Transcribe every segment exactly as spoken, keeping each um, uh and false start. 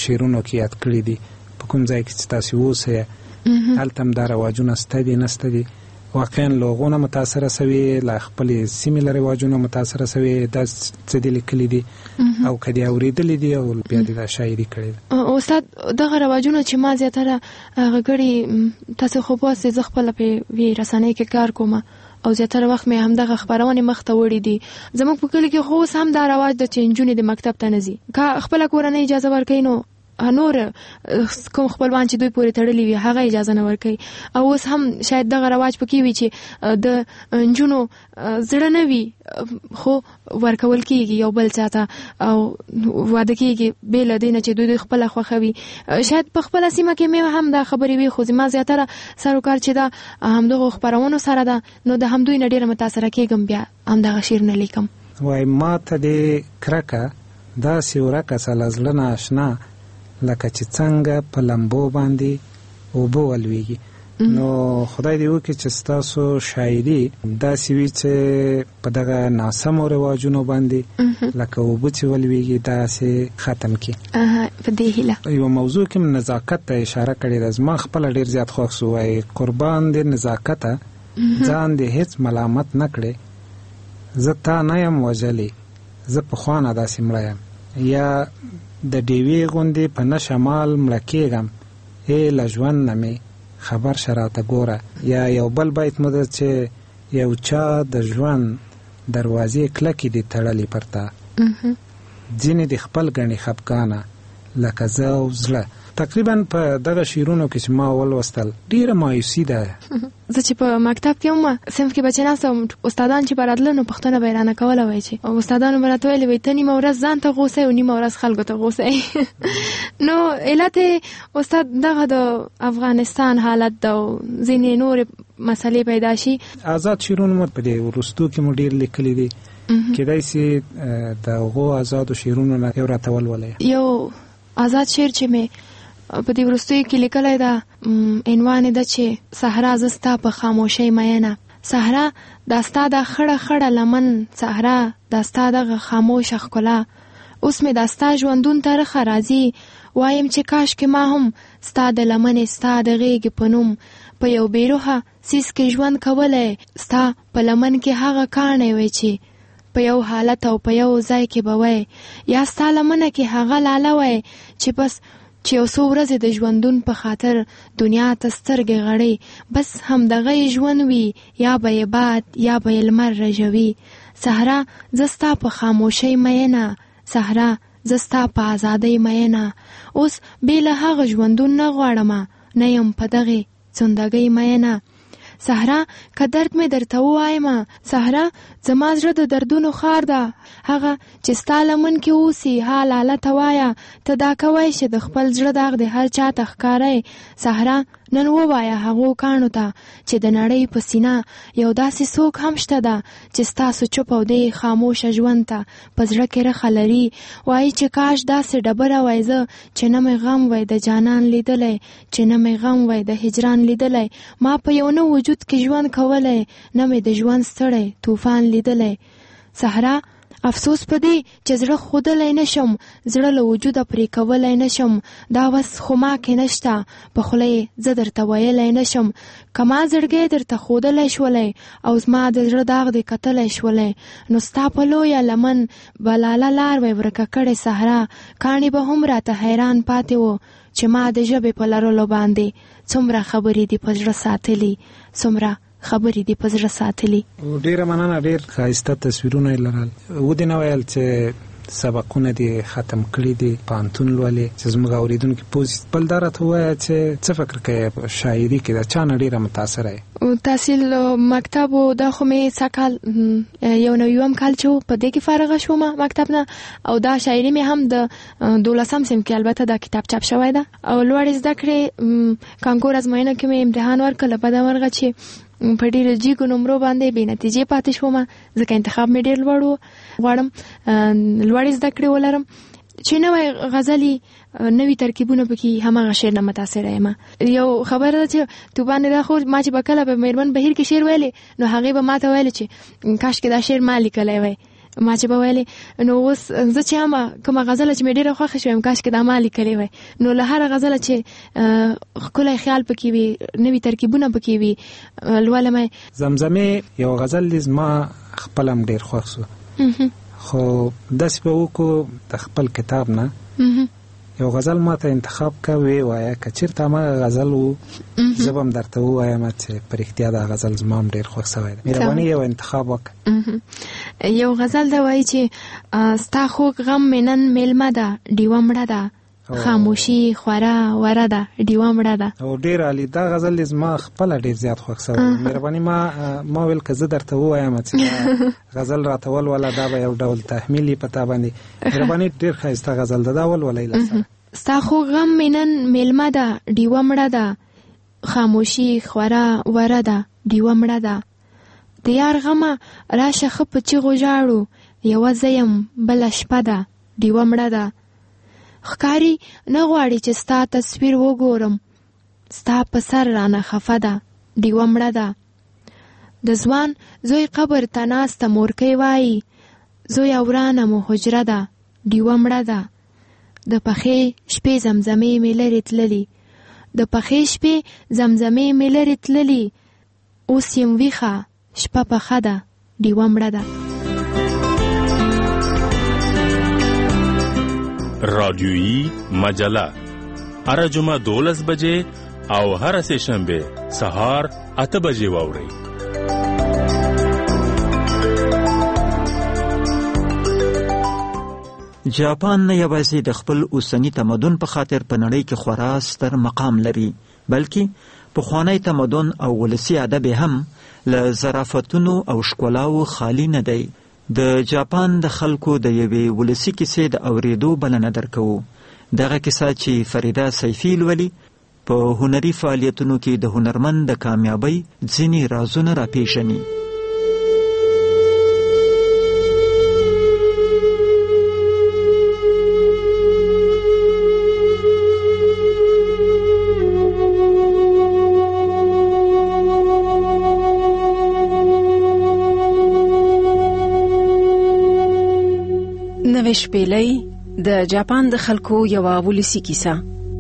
شعرونو کې یاد کړي دي په کوم ځای کې چې تاسو اوسئ هلته هم دا رواجونه شته دي نشته دي واقعا لوغونه متاثره سوي له خپلې سیمې له رواجونه متاثره سوي دا څه دي لیکلي دي او که دې اورېدلي دي او بیا دې دا شاعري کړې ده. استاد دغه رواجونه چې ما زیاتره هغه کړي تاسو خو پوهاست زه خپله په رسنۍ کې کار کوم او زیاتره وخت مې همدغه خپرونې مخ ته وړي دي. زموږ په کلي کې خو اوس هم دا رواج ده چې نجونې د مکتب ته نه ځي. که خپله کورنۍ اجازه ورکوي نو نور کوم خپلوان چې دوی پورې تړلي وي هغه اجازه نه ورکوي. او اوس هم شاید دغه رواج پکې وي چې د نجونو زړه نه وي خو ورکول کېږي یو بل چا ته او واده کېږي بې له دې نه چې دوی دوی خپله خوښوي. شاید په خپله سیمه کې مې هم دا خبرې وي خو زما زیاتره سروکار چې دا همدغو خپرونو سره ده نو د همدوی نه ډېره متاثره کېږم بیا همدغه شعر نه لیکم. وایي ما ته دې کرکه داسې ورکه سه له زړه نه اشنا لکه چې څنګه په لمبو باندې اوبه ولویږي. نو خدای دې وکړي چې ستاسو شاعري داسې وي چې په دغه ناسمو رواجونو باندې لکه اوبه چې ولویږي داسې ختم کړي. په دې هیله یوه موضوع کې نزاکت ته اشاره کړې ده. زما خپله ډېر زیات خوښ سو. وایي قربان دې نزاکته ځان دې هېڅ ملامت نه کړې زه تا نه یم وژلی زه پخوانه داسې مړه یم یا د ډیوې غوندې په نشه مال مړه کېږم ای له ژوند نه مې خبر شه راته ګوره. یا یو بل بیت مو ده چې یو چا د ژوند دروازې کلکې دي تړلې پر تا ځینې د خپل ګڼې خفګانه لکه زه او زړه. تقریبا په دغه شعرونو کې چې ما ولوستل ډېره مایوسي ده. زه چې په مکتب کې وم صنف کې به چې ناسته وم استادان چې به راتله نو پوښتنه به یې رانه کوله وایي چې استادانو به راته ویلې وایي ته نیمه ورځ ځان ته غوسه او نیمه ورځ خلکو ته غوسه نو علت استاد دغه د افغانستان حالت د ځینې نورې مسلې پیدا شي. آزاد شعرونه مو په دې وروستو کې مو ډېر لیکلي دي کېدای شي د هغو آزادو شعرونو نه یو راته ولولئ. یو آزاد شعر چې مې په دې وروستیو کې لیکلی ده عنوان یې ده چې صحرا زه ستا په خاموشۍ مینه. صحرا دا ستا د خړه خړه لمن صحرا دا ستا دغه خاموشه ښکلا اوس مې دا ستا ژوندون ته رخه راځي وایم چې کاش کې ما هم ستا د لمنې ستا د غېږې په نوم په یو بېروحه څیز کې ژوند کولی ستا په لمن کې هغه کاڼی وی چې په یو حالت او په یو ځای کې به وی یا ستا لمنه کې هغه لاله وی چې بس چې یو څو ورځې د ژوندون په خاطر دنیا ته سترګې غړې بس همدغه یې ژوند وي یا به یې باد یا به یې لمر رژوي. صحرا زه ستا په خاموشۍ مینه صحرا زه ستا په ازادۍ مینه اوس بې له هغه ژوندون نه غواړمه نه یم په دغې څندګۍ مینه. صحرا که درد مې درته ووایم صحرا زما زړه د دردونو ښار ده هغه چې ستا لمن کې اوسي ها لاله ته وایه ته دا کوی چې د خپل زړه داغ د هر چا ته ښکاری. صحرا نن ووایه هغو کاڼو ته چې د نړۍ په سینه یو داسې څوک هم شته ده چې ستاسو چوپ او دې خاموشه ژوند ته په زړه کې رخه لري. وایي چې کاش داسې ډبره وای زه چې نه مې غم وای د جانان لیدلی چې نه مې غم وای د هجران لیدلی ما په یو نه وجود کې ژوند کولی نه مې د ژوند ستړی طوفان لیدلی. صحرا افسوس په دې چې زړه ښودلی نشم زړه له وجوده پرې کولی نشم دا وس خو ما کې نشته په خوله یې زه درته ویلی نشم که ما زړګی درته ښودلی شولی او زما د زړه داغ دې کتلی شولی نو ستا په لویه لمن به لاله لار وی ورکه کړې صحرا کاڼي به هم راته حیران پاتې و چې ما د ژبې په لرلو باندې څومره خبرې دي په زړه ساتلي څومره خبرې دي په زړه ساتلي. ډېره مننه ډېر ښایسته تصویرونه یې لرل. ودې نه ویل چې سبقونه دې ختم کړي دي پوهنتون لولې چې زموږ اورېدونکي پوه شي. بل دا راته ووایه چې څه فکر کوې په شاعري کې د چا نه ډېره متاثره یې؟ تحصیل مکتب و دا خو مې څه کال یو نویم کال چې و په دې کې فارغه شومه مکتب نه او دا شاعري مې هم د دولسم صنف کې البته دا کتاب چاپ شوی ده او لوړې زده کړې کانکور ازموینه کې مې امتحان ورکړ په دا ورغه چې په ډېرو جیګو نمرو باندې بې نتیجې پاتې شومه ځکه انتخاب مې ډېر لوړ و. غواړم لوړې زده کړې ولرم چې نوی غزلي نوي ترکیبونه پکې هماغه شعر نه متاثره یم. یو خبره ده چې تو باندې دا خو ما چې به کله په میرمن بهیر کې شعر ویلې نو هغې به ما ته ویلې چې کاش کې دا شعر ما لیکلی وی ما چې به ویلې نو اوس زه چې هم کومه غزله چې مې ډېره خوښه شوه یم کاش کې دا ما لیکلې وای نو له هره غزله چې ښکلی خیال پکې وي نوي ترکیبونه پکې وي لولم. زمزمې یو غزل دی زما خپل هم ډېر خوښ سو خو داسې به وکړو د خپل کتاب نه یو غزل ما ته انتخاب که وی وایه که چېرته هماغه غزل و زه به هم درته ووایم چې په رښتیا دا غزل زما هم ډېر خوښ سوی دی. مهرباني یو انتخاب وکړه. یو غزل دا وایي چې ستا خوږ غم مې نن میلمه ده ډیوه مړه ده خاموشي خوره وره ده ډیوه مړه ده. او ډېر عالي دا غزل زما خپله ډېر زیات خوښ سوی دی. مهرباني ما ما ویل که زه درته ووایم چې دا غزل راته ولوله دا به یو ډول تحمیل یي په تا باندې. مهرباني ډېر ښایسته غزل ده دا ولولئ لسه. ستا خوږ غم مې نن میلمه ده ډیوه مړه ده خاموشي خوره وره ده ډیوه مړه ده د یار غمه راشه ښه په چیغو ژاړو یوه زه یم بله شپه ده ډیوه مړه ده ښکاري نه غواړي چې ستا تصویر وګورم ستا په سر رانه خفه ده ډیوه مړه ده د ځوان زوی قبر ته ناسته مورکۍ وایي زوی ورانه مو حجره ده ډیوه مړه ده د پخې شپې زمزمې مې لرې تللي د پخې شپې زمزمې مې لرې تللي اوس یم ویښه شپه پخه ده ډیوه مړه ده. رادیویی مجله هر جمعه دولس بجې او هر سه شنبه سهار اته بجې واورئ. جاپان نه یوازې د خپل اوسنی تمدن په خاطر په نړۍ کې خورا ستر مقام لري بلکې پخوانی تمدن او ولسی ادب هم له ظرافتونو او ښکلاو خالی نه دی. د جاپان د خلکو د یوې ولسی کیسې د اورېدو بلنه درکوو. دغه کیسه چې فریده سیفي لولي په هنري فعالیتونو کې د هنرمند د کامیابی ځینې رازونه راپېژني. نوې شپېلۍ د جاپان د خلکو یوه ولسي کیسه.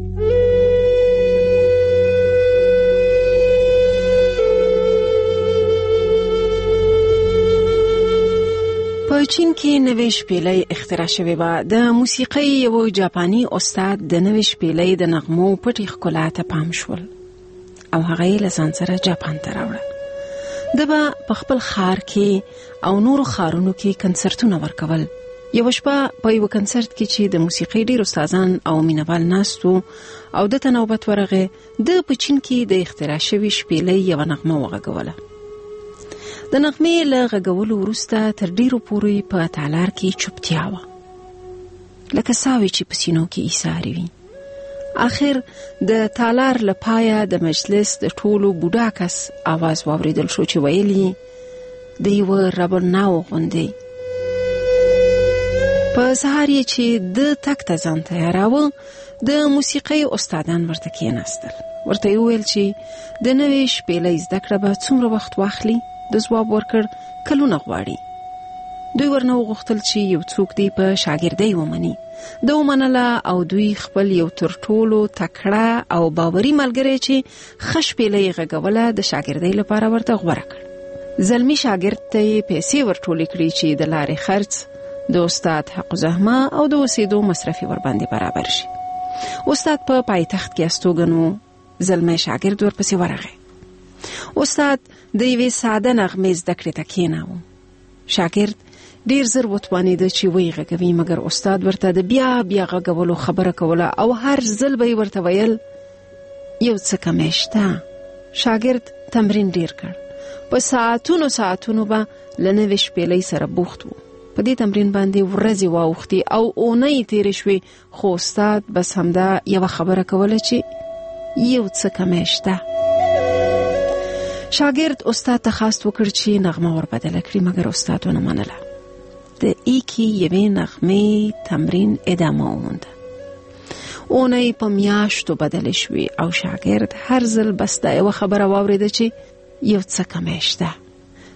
په چین کې نوې شپېلۍ اختراع شوې وه. د موسیقۍ یو جاپاني استاد د نوې شپېلۍ د نغمو پټې ښکلا ته پام شول او هغه یې له ځان سره جاپان ته راوړه. ده به په خپل ښار کې او نورو ښارونو کې کنسرتونه ورکول. یو شپه په یو کنسرت کې چې د موسیقۍ ډېر استادان او مینوال ناستو او دته نوبت ورغی د په چین کې د اختراع شوې شپېلۍ یوه نغمه وغږوله. د نغمې له غږولو وروسته تر ډېرو پورې په تالار کې چوپتیا وه لکه ساوې چې په سینو کې ایسارې وي. آخر د تالار له پایه د مجلس د ټولو بوډا کس آواز واورېدل شو چې ویلي د یوه ربړناو غوندې. په سهار یې چې د تګ ته ځان تیاراوه د موسیقۍ استادان ورته کېناستل. ورته یې وویل چې د نوې شپېلۍ زده کړه به څومره وخت واخلي. د ځواب ورکړ کلونه غواړي. دوی ورنه وغوښتل چې یو څوک دی په شاګردۍ ومني. ده ومنله او دوی خپل یو تر ټولو تکړه او باوري ملګری چې ښه شپېلۍ غږوله د شاګردۍ لپاره ورته غوره کړ. زلمي شاګرد ته یې پیسې ورټولې کړې چې د لارې خرڅ د استاد حق زحمه او د اوسېدو مصرفي ورباندې برابر شي. استاد په پا پایتخت کې استوګنو. زلمی شاګرد ورپسې ورغی. استاد د یوې ساده نغمې زده کړې ته کېناوه. شاګرد ډېر زر وتوانېده چې ویې غږوي مګر استاد ورته د بیا بیا غږولو خبره کوله او هر ځل به یې ورته ویل یو څه کمی شته. شاګرد تمرین ډېر کړ. په ساعتونو ساعتونو به له نوې شپېلۍ سره بوخت و. په دې تمرین باندې ورځې واوښتې او اونۍ تېرې شوې خو استاد بس همدا یوه خبره کوله چې یو څه کمی شته. شاګرد استاد ته خواست وکړ چې نغمه وربدله کړي مګر استاد ونه منله. د ایکې یوې نغمې تمرین ادامه ومونده. اونۍ په میاشتو بدلې شوې او شاګرد هر ځل بس دا یوه خبره واورېده چې یو څه کمی شته.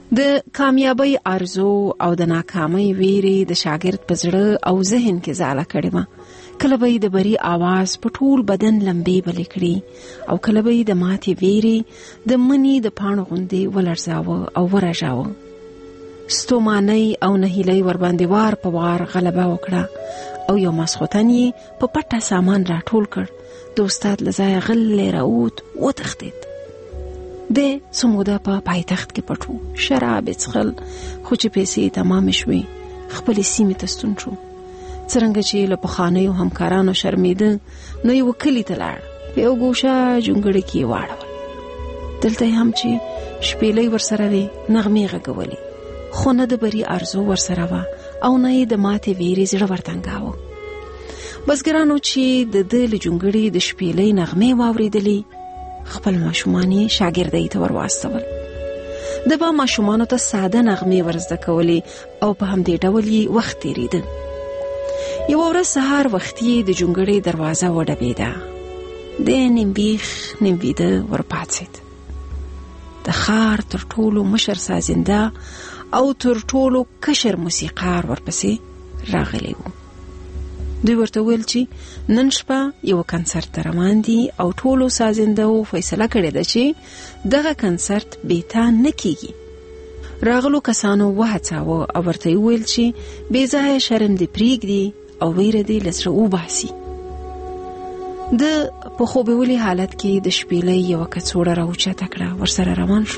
د کامیابی ارزو او د ناکامۍ ویرې د شاګرد په زړه او ذهن کې ځاله کړې وه. کله به یې د بری آواز په ټول بدن لمبې بلې کړي او کله به یې د ماتې ویرې د مني د پاڼو غوندې ولړزاوه او ورژاوه. ستومانۍ او نهیلۍ ورباندې وار په وار غلبه وکړه او یو ماسخوتن یې په پټه سامان راټول کړ. د استاد له ځایه غلی راووت، وتښتېد. دی څه موده په پایتخت کې پټ و. شراب یې څښل، خو چې پیسې یې تمامې شوې خپلې سیمې ته ستون شو. څرنګه چې له پخوانیو همکارانو شرمېده نو یې کلي ته لاړ، په یو ګوشه جونګړې کې یې واړول. دلته یې هم چې شپېلۍ ورسره وې نغمې غږولې، خو نه د بري ارزو ورسره وه او نه یې د ماتې ویرې زړه ورتنګاوه. بزګرانو چې د ده له جونګړې د شپېلۍ نغمې واورېدلې خپل ماشومان یې شاګردۍ ته ور واستول. د به ماشومانو ته ساده نغمې ورزده کولې او په همدې ډول یې وخت تېرېده. یوه ورځ سهار وختي د جونګړې دروازه وډبېده. دی نیم بیخ نیم ویده ورپاڅېد. د ښار تر ټولو مشر سازنده او تر ټولو کشر موسیقار ورپسې راغلی و. دوی ورته ویل چې نن شپه یو کنسرت ته روان دي او ټولو سازندهو فیصله کړې ده چې دغه کنسرت بېتا نه کیږي. راغلو کسانو وهڅاوه او ورته یې ویل چې بې ځایه شرم دې پرېږدي او ویره دې له زړه وباسي. د په خوبولي حالت کې د شپېلۍ یوه کڅوړه راوچته کړه، ورسره روان شو.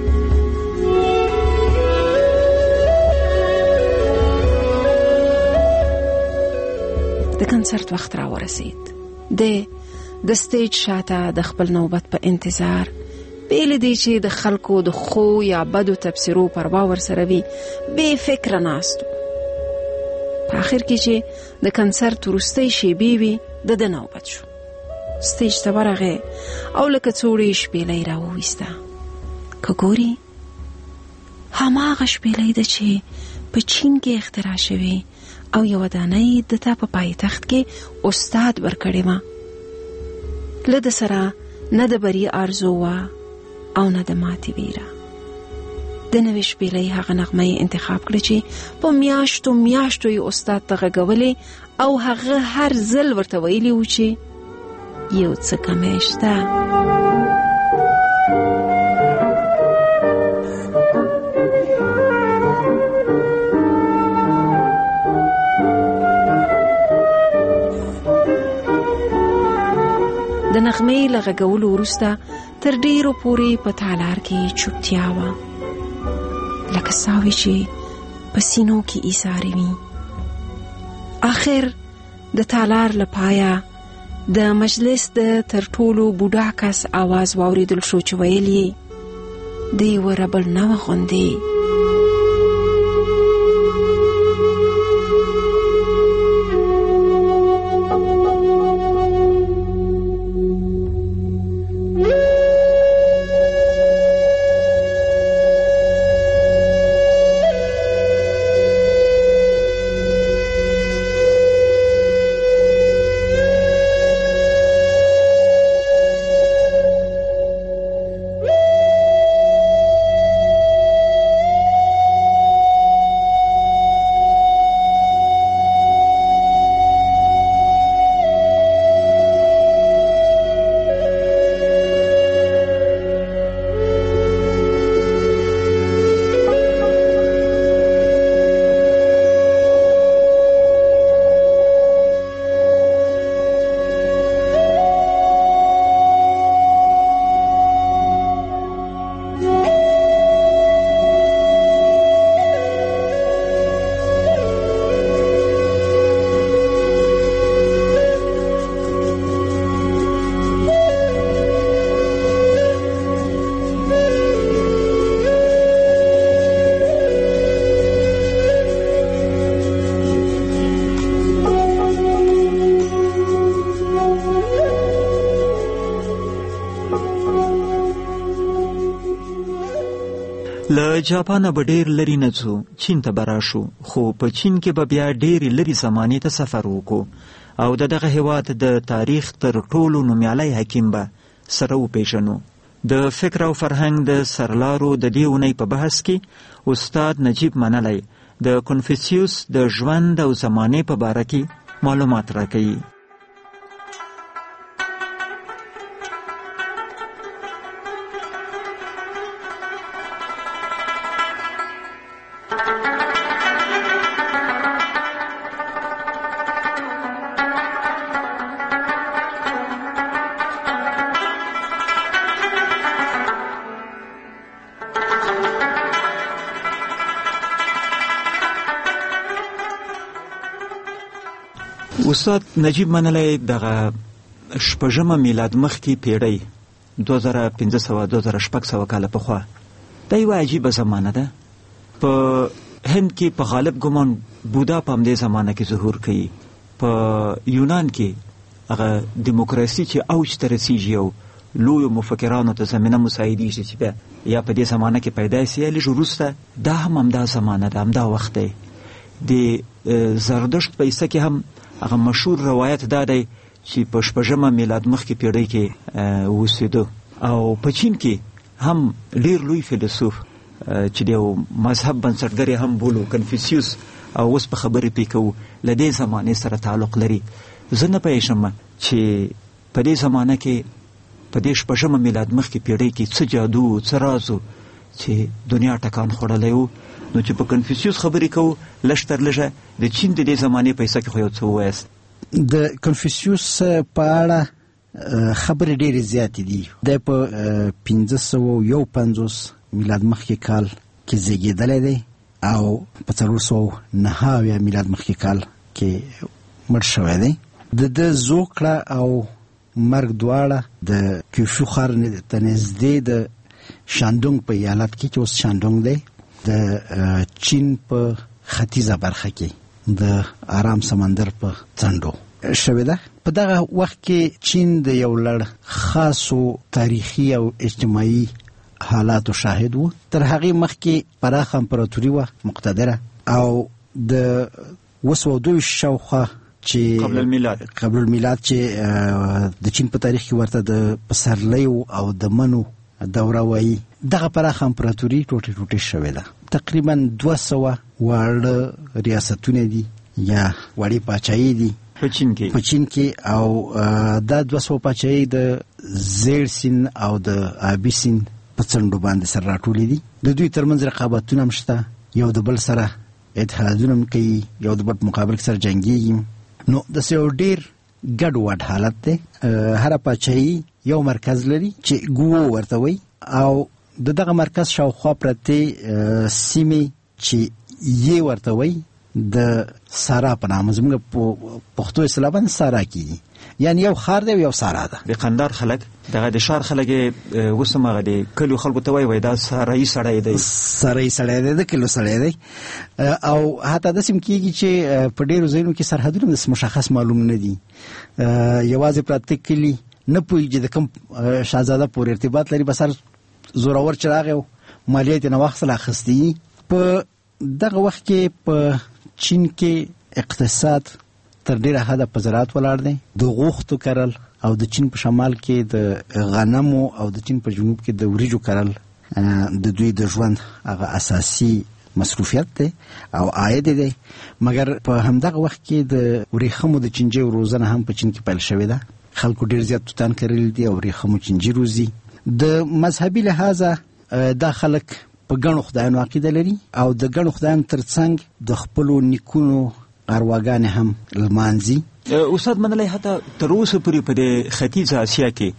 د کنسرت وخت را ورسید. د د سټیج شاته د خپل نوبت په انتظار بیل دی چې د خلکو د خو یا بدو تفسیرو پروا ورسره وي بې فکره ناست. په آخر کې چې د کنسرت وروستۍ شېبې وې د ده نوبت شو. سټیج ته ورغی او له کڅوړې شپېلۍ را وویسته. که ګوري هماغه شپېلۍ ده چې په چین کې اختراع شوې او یو دانۍ د تا په پایتخت کې استاد ورکړې وه. له ده سره نه د بري آرزو وه او نه د ماتې ویره. د نوې شپېلۍ هغه نغمه یې انتخاب کړه چې په میاشتو میاشتو یې استاد ته غږولې او هغه هر ځل ورته ویلي و چې یو څه کمی شته. د نغمې له غږولو وروسته تر ډیرو پورې په تالار کې چوپتیا وه، لکه ساوي چې په سینو کې ایسارې وي. آخر د تالار له پایه د مجلس د تر ټولو بوډا کس آواز واورېدل شو چې ویل یې د یوه ربړ نوه غوندې. له جاپانه به ډېر لرې نه ځو، چین ته به راشو، خو په چین کې به بیا ډېرې لرې زمانې ته سفر وکړو او د دغه هېواد د تاریخ تر ټولو نومیالی حکیم به سره وپېژنو. د فکر او فرهنګ د سرلارو د دې اونۍ په بحث کې استاد نجیب منلی د کنفوسیوس د ژوند او زمانې په باره کې معلومات راکوي. استاد نجیب منلی دغه شپږمه میلاد مخکې پیړۍ دوه زره پنځه سوه دوه زره شپږ سوه کاله پخوا دا یوه عجیبه زمانه ده. په هند کې په غالب ګمان بودا په همدې زمانه کې ظهور کوي. په یونان کې هغه دیموکراسي چې اوج ته رسیږي او لویو مفکرانو ته زمینه مساعدېږي چې بیا یا په دې زمانه کې پیدا سي یا لږ وروسته دا هم همدا زمانه ده، همدا وخت دی. د زردشت په کیسه کې هم هغه مشهور روایت دا دی چې په شپږمه میلاد مخکې پیړۍ کې اوسېده. او په چین کې هم ډېر لوی فیلسوف چې د یو مذهب بنسټګر یې هم بولو کنفوسیوس او اوس په خبرې پې کوو له دې زمانې سره تعلق لري. زه نه پوهېږم چې په دې زمانه کې په دې شپږمه میلاد مخکې پیړۍ کې څه جادو څه رازو چې دنیا ټکان خوړلی و. نو چې په کنفوسیوس خبرې کوو لږ تر لږه د چین د دې زمانې په حصه کې خو یو څه ووایاست. د کنفوسیوس په اړه خبرې ډېرې زیاتې دي. دی په پنځه سوه یو پنځوس میلاد مخکې کال کې زیږېدلی دی او په څلور سوه نهه اویا میلاد مخکې کال کې مړ شوی دی. د ده زوکړه او مرګ دواړه د کیوشو ښار ته نږدې د شاندونګ په ایالت کې چې اوس شاندونګ دی د چین په ختیځه برخه کې د آرام سمندر په څنډو شوې ده. په دغه وخت کې چین د یو لړ خاصو تاریخي او اجتماعي حالاتو شاهد و. تر هغې مخکې پراخه امپراتوري وه مقتدره او د اوه سوه دوه ویشت شاوخوا چې قبل المیلاد قبل المیلاد چې د چین په تاریخ کې ورته د پسرلیو او د منو دوره وایي، دغه پراخه امپراتوري ټوټې ټوټې شوې ده. تقریبا دوه سوه واړه ریاستونه دي یا وړې پاچاهۍ دي په چین کې په چین کې او دا دوه سوه پاچاهۍ د زیړ سیند او د آبي سیند په څنډو باندې سره راټولې دي. د دوی ترمنځ رقابتونه هم شته، یو د بل سره اتحادونه هم کوي، یو د بل په مقابل کې سره جنګېږي. نو داسې یو ډېر ګډ وډ حالت دی. هره پاچاهۍ یو مرکز لري چې ګوو ورته وایي او د دغه مرکز شاوخوا پرتې سیمې چې یې ورته وایي د سارا په نامه زموږ په پښتو اصطلاح باندې سارا کېږي، یعنی یو ښار دی او یو سارا ده. د قندهار خلک دغه د ښار خلک یې اوس هم هغه د کلیو خلکو ته وایي وایي دا سارایي سړی دی سارایي سړی دی د کلیو سړی دی. او حتی داسې هم کېږي چې په ډېرو ځایونو کې سرحدونه داسې مشخص معلوم نه دي. یوازې پراته کلي نه پوهېږي د کوم شهزاده پورې ارتباط لري، بس هر زورور چې راغی او مالیه یې ترېنه واخیستله اخیستي. په دغه وخت کې په چین کې اقتصاد تر ډېره حده په زراعت ولاړ دی. د غوښتو کرل او د چین په شمال کې د غنمو او د چین په جنوب کې د وریجو کرل د دوی د ژوند هغه اساسي مصروفیت دی او عاید دی. مګر په همدغه وخت کې د ورېښمو د چینجیو روزنه هم په چین کې پیل شوې ده. خلکو ډېر زیات توتان کرلي دي او ورېښمو چینجي روزي. د مذهبي لحاظه دا خلک په ګڼو خدایانو عقیده لري او د ګڼو خدایانو ترڅنګ د خپلو نیکونو ارواګانې هم لمانځي. استاد منلی حتی تر اوسه پورې په د ختیځه اسیا کې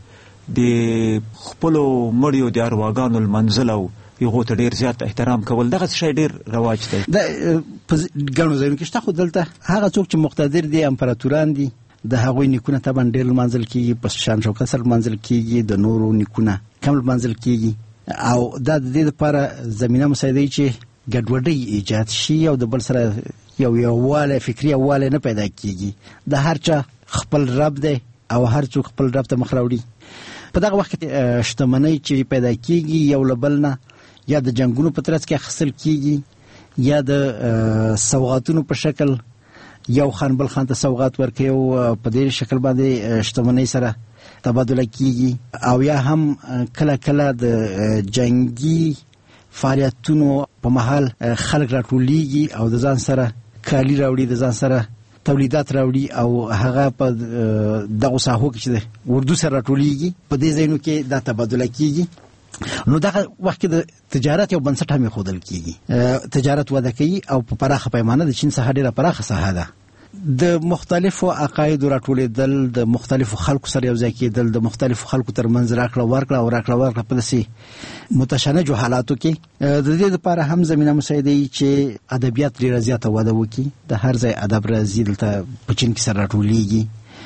د خپلو مړیو د ارواګانو لمانځل او هغو ته ډېر زیات احترام کول دغه شی ډېر رواج دی. د په ګڼو ځایونو کې شته، خو دلته هغه څوک چې مقتدر دي امپراتوران دي د هغوی نیکونه طبعا ډېر لمانځل کېږي، په شان شوکت سره لمانځل کېږي، د نورو نیکونه کم لمانځل کېږي او دا د دې لپاره زمینه مساعدوي چې ګډوډۍ ایجاد شي او د بل سره یو یووالی فکري یووالی نه پیدا کېږي. د هر چا خپل رب دی او هر څوک خپل رب ته مخ راوړي. په دغه وخت کې شتمنۍ چې پیدا کېږي یو له بل نه یا د جنګونو په ترڅ کې اخیستل کېږي یا د سوغاتونو په شکل یو خان بل خان ته سوغات ورکوي او په دې شکل باندې شتمنۍ سره تبادله کیږي او یا هم کله کله د جنگي فعالیتونو په محل خلک راټولیږي او د ځان سره کالی راوړي، د ځان سره تولیدات راوړي او هغه په دغه ساحو کې چې اردو سره راټولیږي، په دې ځایونو کې دا تبادله کیږي. نو دغه وخت کې د تجارت یو بنسټ هم خودل کیږي، تجارت وده کوي او په پراخه پیمانه د چین څخه ډیره پراخه ساحه ده. د مختلفو عقایدو راټولېدل، د مختلفو خلکو سره یو ځای کېدل، د مختلفو خلکو ترمنځ راکړه ورکړه او راکړه ورکړه په داسې متشنجو حالاتو کې د دې لپاره هم زمینه مساعده وي چې ادبیات ډېره زیاته وده وکړي. د هر ځای ادب راځي دلته په چین کې سره راټولېږي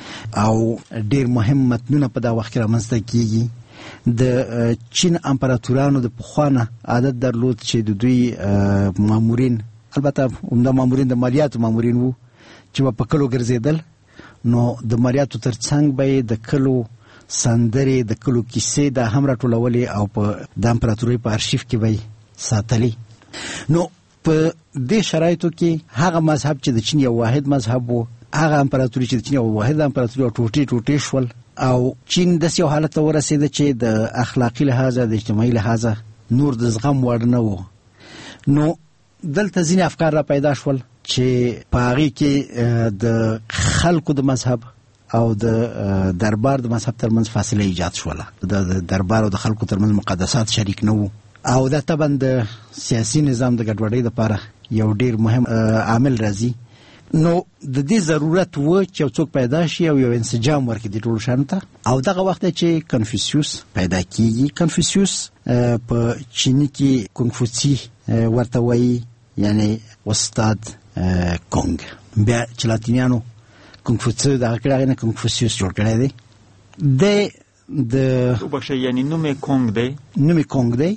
او ډېر مهم متنونه په دا وخت کې رامنځته کېږي. د چین امپراتورانو د پخوانه عادت درلود چې د دوی مامورین، البته عمده مامورین د مالیاتو مامورین وو، چې په کلو ګرځیدل، نو د مالیاتو ترڅنګ به د کلو سندرې، د کلو کیسې دا هم راټولولې او په د امپراتورۍ په ارشیف کې به ساتلې. نو په دې شرایطو کې هغه مذهب چې د چین یو واحد مذهب وو، هغه امپراتوري چې د چین یو واحد امپراتوري او ټوټې ټوټې شول او چین داسې یو حالت ته ورسېده چې د اخلاقي لحاظه، د اجتماعي لحاظه نور د زغم وړ نه و. نو دلته ځینې افکار را پیدا شول چې په هغې کې د خلکو د مذهب او د دربار د مذهب ترمنځ فاصله ایجاد شوله. د دربار او د خلکو ترمنځ مقدسات شریک نه وو او دا طبعا د سیاسي نظام د ګډوډۍ لپاره یو ډیر مهم عامل راځي. نو د دې ضرورت و چې څوک پیدا شي او یو انسجام ورکړي د ټولو شانو ته، او دغه وخت چې کنفوسیوس پیدا کیږي. کنفوسیوس په چینی کې کنفوسی ورته وایي، یعنی استاد کونګ. بیا چې لاتینیانو کنفوسیوس دغه کړه نه کنفوسیوس جوړ کړی دی. د د وبښه یعنی نوم کونګ دی، نوم کونګ دی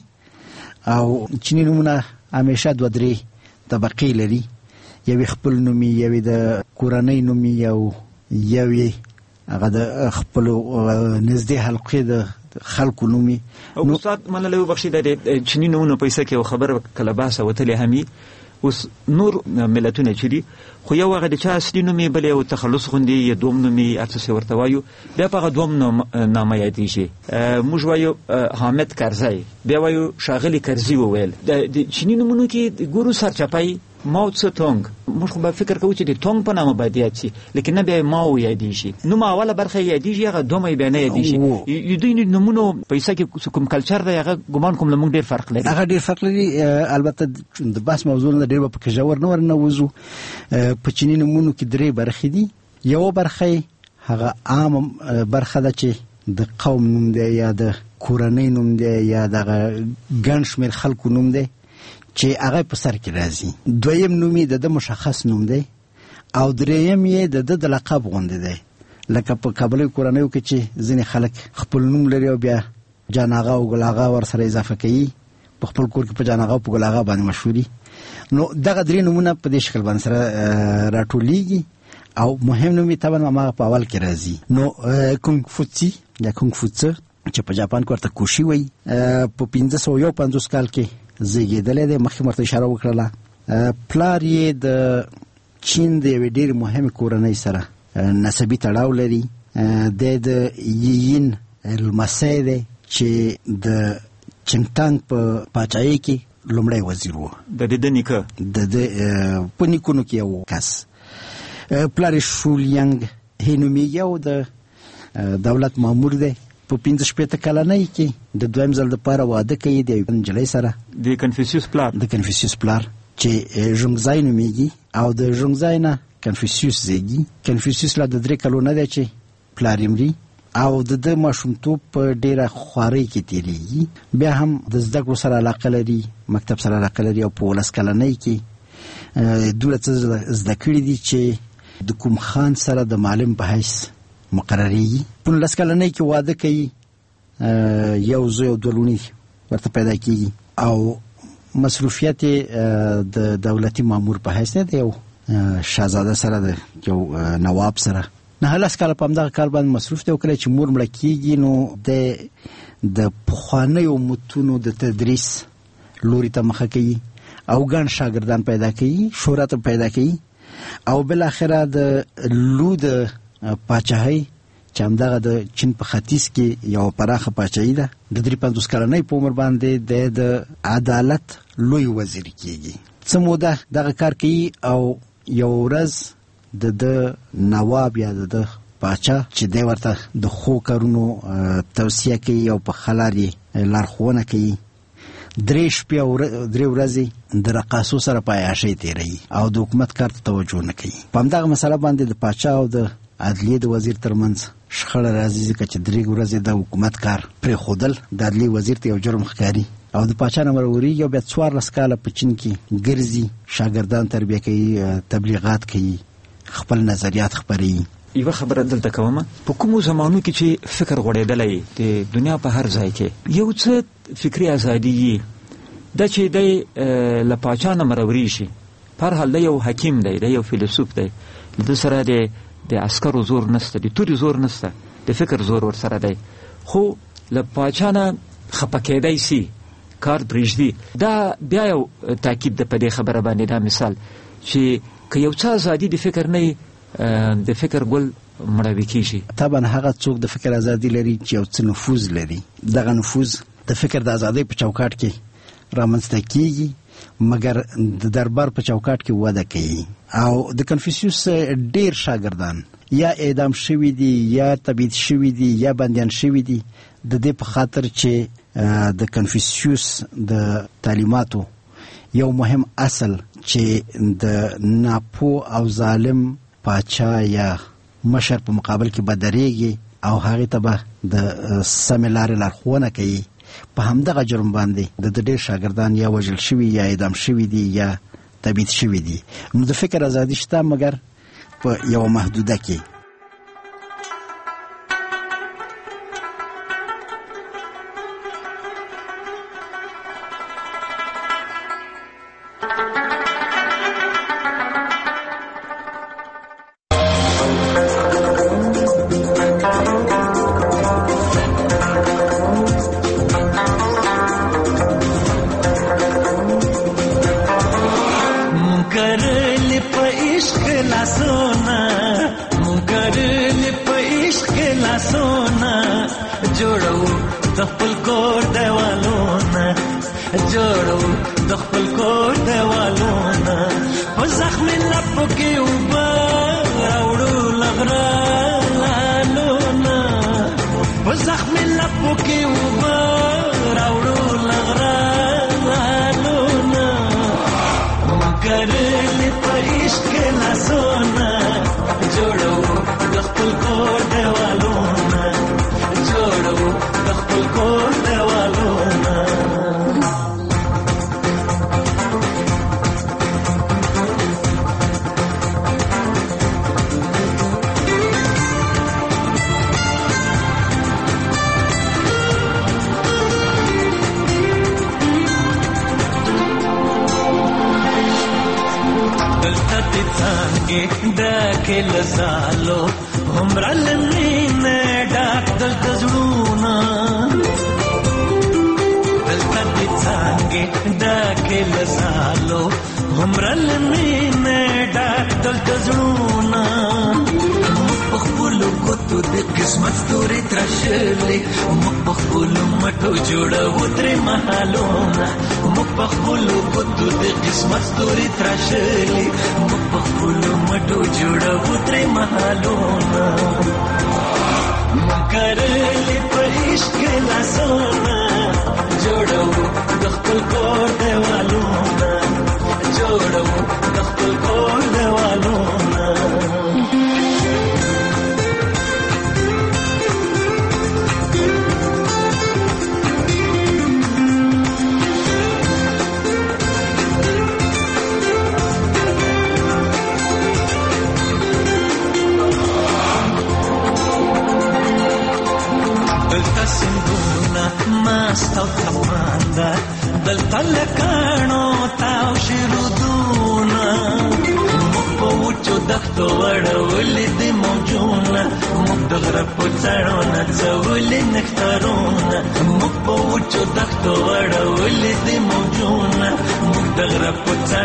او چینی نومونه همیشه دوه درې طبقې لري، یوې خپل نومي، یوې د کورنۍ نومي او یوې هغه د خپلو نږدې حلقې د خلکو نومي. او استاد منلې وبښي د چینی نومونو په څه کې خبر کله باسه وتلې همي اوس نور ملتونه چي خو یو هغه د چا اصلي نومي بل یو تخلص غوندي یا دوم نومي ارڅ ورته وایو، بیا په دوم نوم نامه یادېږي. موږ وایو حامد کرزی، بیا وایو شاغلی کرزی وویل. د چینی نومونو کې ګورو سرچپای ماو څه تونګ، موږ خو به فکر کوو چې د تونګ په نامه باید یاد شي، لیکن نه بیا ماو یادېږي. نوم اوله برخه یادېږي، هغه دومه بیا نه یادېږي. دوی نومونو په څه کې کوم کلچر دی، هغه ګمان کوم له موږ ډېر فرق لري. هغه ډېر فرق لري. البته د بحث موضوع نه ډېر په کې ژور نه ورنوځو. په چینی نومونو کې درې برخې دي. یو برخه هغه عام برخه ده چې د قوم نوم دی یا د کورنۍ نوم دی یا د ګڼ شمېر خلکو نوم دی چې هغه په سر کې راځي. دویم نوم یې د مشخص نوم دی او دریم یې د د لقب غوندې دی. لکه په کابلي کورنیو کې چې ځینې خلک خپل نوم لري او بیا جان آغا او ګل آغا ورسره اضافه کوي، په خپل کور کې په جان آغا او په ګل آغا باندې مشهوري. نو دغه درې نومونه په دې شکل باندې سره راټولیږي او مهم نوم یې طبعا هغه په اول کې راځي. نو کنفوسی یا کنفوڅه چې په جاپان کې ورته کوشي وایي، په پنځه سوه یو پنځوس کال کې زیږېدلی دی. مخکې ورته اشاره وکړله. پلار یې د چین د یوې ډېرې مهمې کورنۍ سره نسبي تړاو لري. دی د یین لمسی دی چې د چنګتانګ په پاچاهۍ کې لومړی وزیر و. د د د نیکه د د په نیکونو کې یو کس. پلار یې شولینګ هی نومیږي او د دولت مامور دی. په پنځه شپېته کلنۍ کې د دویم ځل دپاره واده کوي د یوې نجلۍ سره، د کنفوسیوس پلار د کنفوسیوس پلار چې ژونګزای نومیږي او د ژونګزای نه کنفوسیوس زیږي. کنفوسیوس لا د درې کلو نه دی چې پلار یې مري او د د ماشومتوب په ډېره خوارۍ کې تېرېږي. بیا هم د زده کړو سره علاقه لري، مکتب سره علاقه لري او په ولس کلنۍ کې دومره څه زده کړي دي چې د کوم خان سره د معلم په حیث مقرریږي. په نولس کلنۍ کې واده کوي، یو زوی او دوه لوڼې ورته پیدا کېږي او مصروفیت د دولتي مامور په حیث د یو شهزاده سره د یو نواب سره نهلس کاله په همدغه کار باندې مصروف دی. او کله چې مور مړه کېږي نو د د پخوانیو متونو د تدریس لوري ته مخه کوي او ګڼ شاګردان پیدا کوي، شهرت پیدا کوي او بالاخره د لو د پاچاهۍ چې همدغه د چین په ختیځ کې یو پراخه پاچاهي ده. د درې پنځوس کلنۍ په عمر باندې د عدالت لوی وزیر کیږي. څه موده دغه کار کوي او یو ورځ د د نواب یا د پاچا چې دی ورته د خو کارونو توصیه کوي او په خلاري لارښوونه کوي. درې شپې او درې ورځې د رقاصو سره په عیاشۍ تیروي او د حکومت کار ته توجه نه کوي. په همدغه مسله باندې د پاچا او د عدلیې د وزیر ترمنځ شخړه راځي ځکه چې درې ورځې د حکومت کار پرېښودل د عدلیې وزیر ته یو جرم ښکاري او د پاچا نه ورورېږي او بیا څوارلس کاله په چین کې ګرځي، شاګردان تربیه کوي، تبلیغات کوي، خپل نظریات خپروي. یوه خبره دلته کومه، په کومو زمانو کې چې فکر غوړېدلی د دنیا په هر ځای کې یو څه فکري ازادي یي دا چې دی له پاچا نه مروري شي. په هر حال دی یو حکیم دی، دی یو فیلسوف دی، له ده سره د د عسکرو زور نسته، د تورې زور نسته، د فکر زور ورسره دی. خو له پاچا نه خفه کېدی سي، کار پرېږدي. دا بیا یو تاکید ده په دې خبره باندې، دا مثال چې که یو څه ازادي د فکر نه د فکر ګل مړوي کېږي. طبعا هغه څوک د فکر ازادي لري چې یو څه نفوذ لري، دغه نفوذ د فکر د ازادۍ په چوکاټ کې رامنځته کېږي، مګر د دربار په چوکاټ کې وده کوي. او د کنفوسیوس ډېر شاګردان یا اعدام شوي دي یا تبعید شوي دي یا بندیان شوي دي د دې په خاطر چې د کنفوسیوس د تعلیماتو یو مهم اصل چې د ناپو او ظالم پاچا یا مشر په مقابل کې به درېږي او هغې ته به د سمې لارې لارښوونه کوي، په همدغه جرم باندې د ډېر شاګردان یا وژل شوي یا اعدام شوي دي یا تبعید شوي دي. نو د فکر ازادي شته مګر په یوه محدوده کې.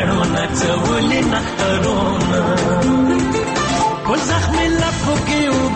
Cause I'm in love with you.